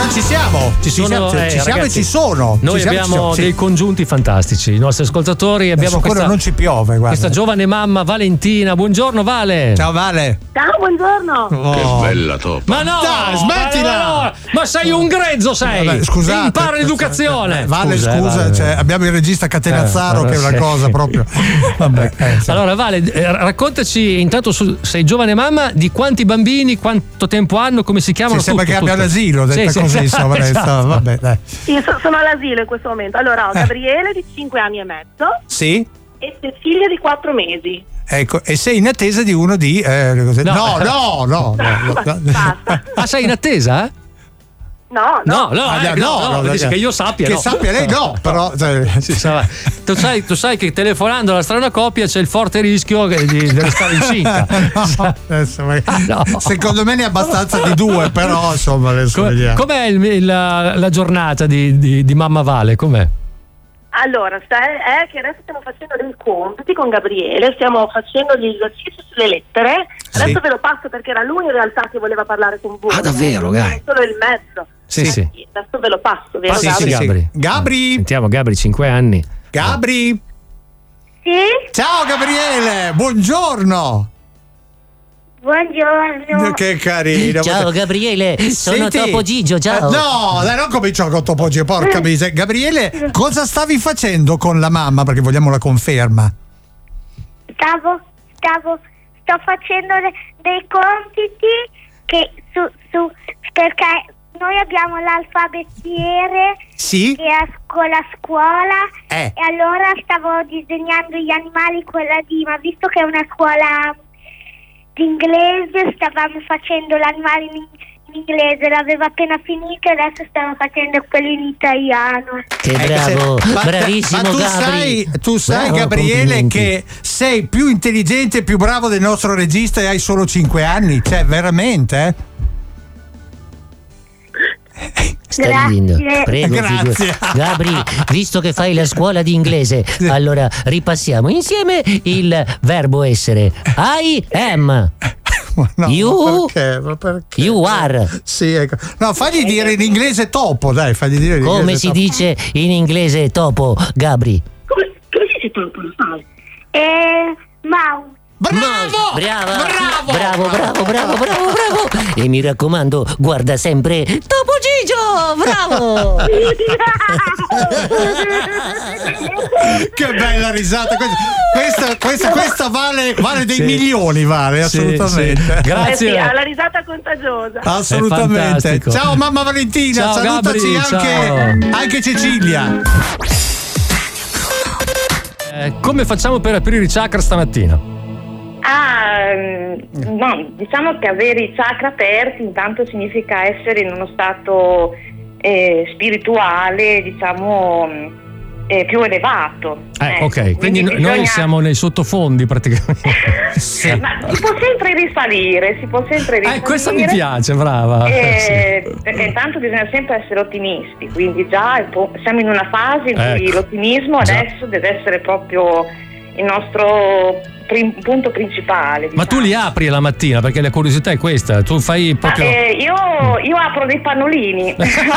Però ci siamo e ci sono. Noi abbiamo dei congiunti fantastici. I nostri ascoltatori abbiamo non ci piove, guarda. Questa giovane mamma Valentina. Buongiorno Vale. Ciao Vale. Ciao, buongiorno. Che bella topa. Ma no, dai, smettila. Ma sei un grezzo, sei. Vabbè, scusate. Impara l'educazione. Vale, scusa, cioè, abbiamo il regista Catenazzaro che è una cosa proprio. Vabbè. Allora Vale, raccontaci intanto sei giovane mamma, di quanti bambini, quanto tempo hanno, come si chiamano? Sembra che abbia l'asilo, detta così, esatto. Vabbè, dai. Io sono all'asilo in questo momento. Allora, ho Gabriele di 5 anni e mezzo. Sì. E Cecilia di 4 mesi. Ecco, e sei in attesa di uno di no. Basta. Ah, sei in attesa? No, dici che io sappia. Che sappia lei no, però tu sai che telefonando alla strana coppia c'è il forte rischio di restare incinta. Secondo me ne è abbastanza di 2, però insomma adesso vediamo. Com'è la giornata di mamma Vale? Com'è? Allora, è che adesso stiamo facendo dei compiti con Gabriele, stiamo facendo gli esercizi sulle lettere. Adesso ve lo passo perché era lui in realtà che voleva parlare con voi. Ah, davvero, Gai? Solo il mezzo. Sì. Adesso ve lo passo, vero? Sì, Gabri. Gabri. Sentiamo Gabri, 5 anni. Gabri. Sì? Ciao Gabriele, buongiorno. Buongiorno. Che carino. Ciao Gabriele, sono Senti, Topo Gigio, ciao. No, dai, non comincio con Topo Gigio, porca miseria. Gabriele, cosa stavi facendo con la mamma? Perché vogliamo la conferma. Sto facendo dei compiti che perché noi abbiamo l'alfabetiere Sì? che è a scuola E allora stavo disegnando gli animali ma visto che è una scuola d'inglese stavamo facendo l'animale in inglese, l'avevo appena finito e adesso stiamo facendo quello in italiano. Che bravo, bravissimo ma Gabri. tu sai Bravo, Gabriele, complimenti. che sei più intelligente e più bravo del nostro regista e hai solo 5 anni, cioè veramente, Stai ridendo. Prego, Grazie. Gabri, visto che fai la scuola di inglese, allora ripassiamo insieme il verbo essere. I am. No, You? ma perché? You are. Sì, ecco. No, fagli dire in inglese topo, dai, fagli dire in Come inglese si topo. dice in inglese topo, Gabri? Come si dice topo, lo sai? Mouse. Bravo. E mi raccomando, guarda sempre Topo Gigio, bravo. Che bella risata, questa vale dei milioni, vale, assolutamente. Sì. Grazie. Sì, ha la risata contagiosa. Assolutamente. Ciao mamma Valentina, Ciao, salutaci Gabri, anche Cecilia. Come facciamo per aprire i chakra stamattina? No, diciamo che avere i chakra aperti intanto significa essere in uno stato spirituale, diciamo, più elevato. Ok, quindi noi siamo nei sottofondi praticamente. Sì. Ma si può sempre risalire. Questa mi piace, brava. Perché intanto bisogna sempre essere ottimisti, quindi già siamo in una fase in cui l'ottimismo adesso deve essere proprio il nostro punto principale. Ma tu li apri la mattina, perché la curiosità è questa, tu fai proprio. Io apro dei pannolini.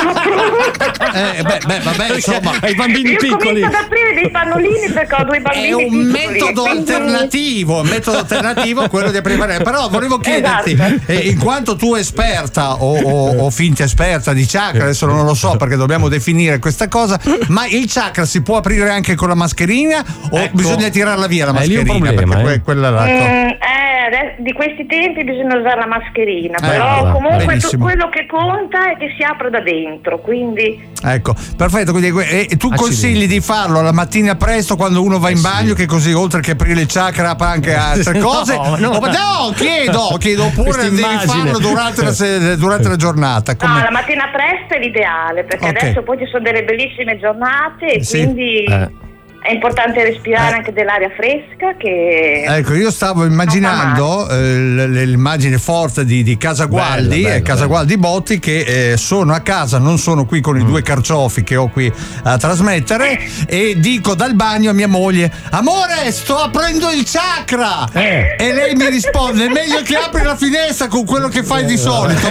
Vabbè, insomma, ai bambini io piccoli. comincio ad aprire dei pannolini perché ho 2 bambini è un piccoli, metodo alternativo quello di aprire. Però volevo chiederti, Esatto. In quanto tu esperta o finta esperta di chakra, adesso non lo so perché dobbiamo definire questa cosa, ma il chakra si può aprire anche con la mascherina o bisogna tirarla via la mascherina? È lì un problema, perché quella là. Di questi tempi bisogna usare la mascherina, però comunque quello che conta è che si apra da dentro, quindi ecco, perfetto. Quindi tu consigli di farlo la mattina presto quando uno va in bagno, che così oltre che aprire il chakra apre anche altre cose. Chiedo oppure devi farlo durante la giornata. No, la mattina presto è l'ideale, perché adesso poi ci sono delle bellissime giornate e quindi è importante respirare anche dell'aria fresca che... Ecco, io stavo immaginando l'immagine forte di Casa Gualdi e Casa Gualdi Botti che sono a casa, non sono qui con i due carciofi che ho qui a trasmettere, e dico dal bagno a mia moglie: amore, sto aprendo il chakra, e lei mi risponde: è meglio che apri la finestra con quello che fai di solito.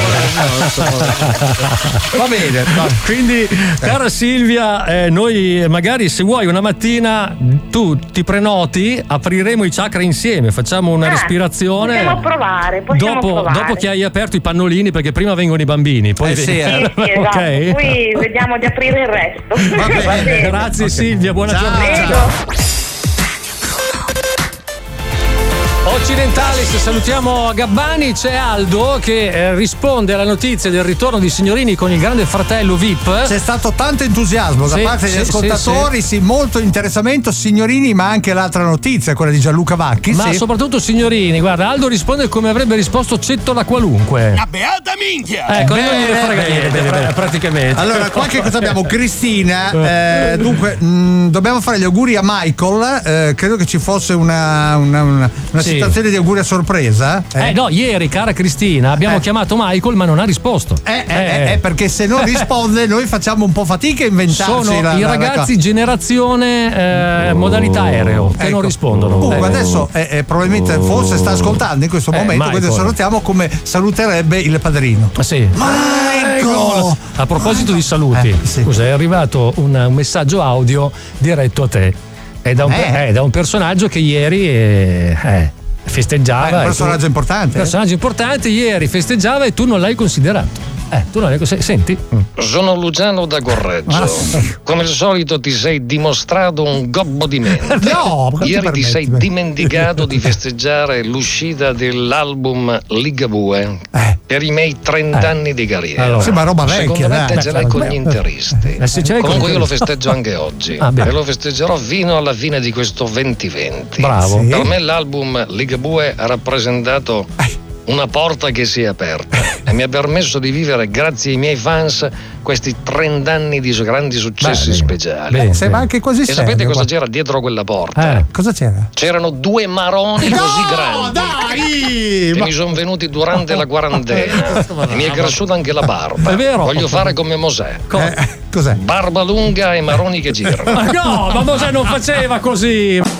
Va bene. Quindi cara Silvia, noi magari, se vuoi, una mattina tu ti prenoti, apriremo i chakra insieme, facciamo una respirazione. Possiamo provare. Dopo che hai aperto i pannolini, perché prima vengono i bambini, poi sì, esatto. Okay. Poi vediamo di aprire il resto. Va bene. Grazie Silvia, buona giornata. Prego. Occidentalis, salutiamo Gabbani. C'è Aldo che risponde alla notizia del ritorno di Signorini con il Grande Fratello VIP. C'è stato tanto entusiasmo da parte degli ascoltatori, molto interessamento. Signorini, ma anche l'altra notizia, quella di Gianluca Vacchi. Ma soprattutto Signorini, guarda, Aldo risponde come avrebbe risposto Cettola qualunque. La beata minchia! Ecco, non gliene frega niente, praticamente. Allora, qualche cosa abbiamo. Cristina, dunque, dobbiamo fare gli auguri a Michael. Credo che ci fosse una situazione di auguri a sorpresa. No, ieri, cara Cristina, abbiamo chiamato Michael, ma non ha risposto. Perché se non risponde noi facciamo un po' fatica a inventarci. Sono i ragazzi generazione modalità aereo che non rispondono. Comunque adesso probabilmente forse sta ascoltando in questo momento, quindi salutiamo come saluterebbe il padrino. Sì. Michael! A proposito di saluti, scusa, è arrivato un messaggio audio diretto a te. È da un personaggio che ieri festeggiava. Un personaggio importante. Personaggio importante, ieri festeggiava e tu non l'hai considerato. Tu non l'hai considerato. Senti. Sono Luciano da Correggio. Come al solito ti sei dimostrato un gobbo di mente. No, ieri ti sei dimenticato di festeggiare l'uscita dell'album Ligabue per i miei 30 anni di carriera. Allora. Sì, ma roba vecchia. Secondo me te ce l'hai con gli interisti. Comunque io lo festeggio anche oggi e lo festeggerò fino alla fine di questo 2020. Bravo. Sì. Per me l'album Ligabue ha rappresentato una porta che si è aperta e mi ha permesso di vivere, grazie ai miei fans, questi 30 anni di grandi successi speciali. Sembra anche così. E sapete cosa c'era dietro quella porta? Cosa c'era? C'erano 2 maroni così grandi. Dai! Che mi sono venuti durante la quarantena e mi è cresciuta anche la barba. È vero. Voglio fare come Mosè. Cos'è? Barba lunga e maroni che girano. No, ma Mosè non faceva così.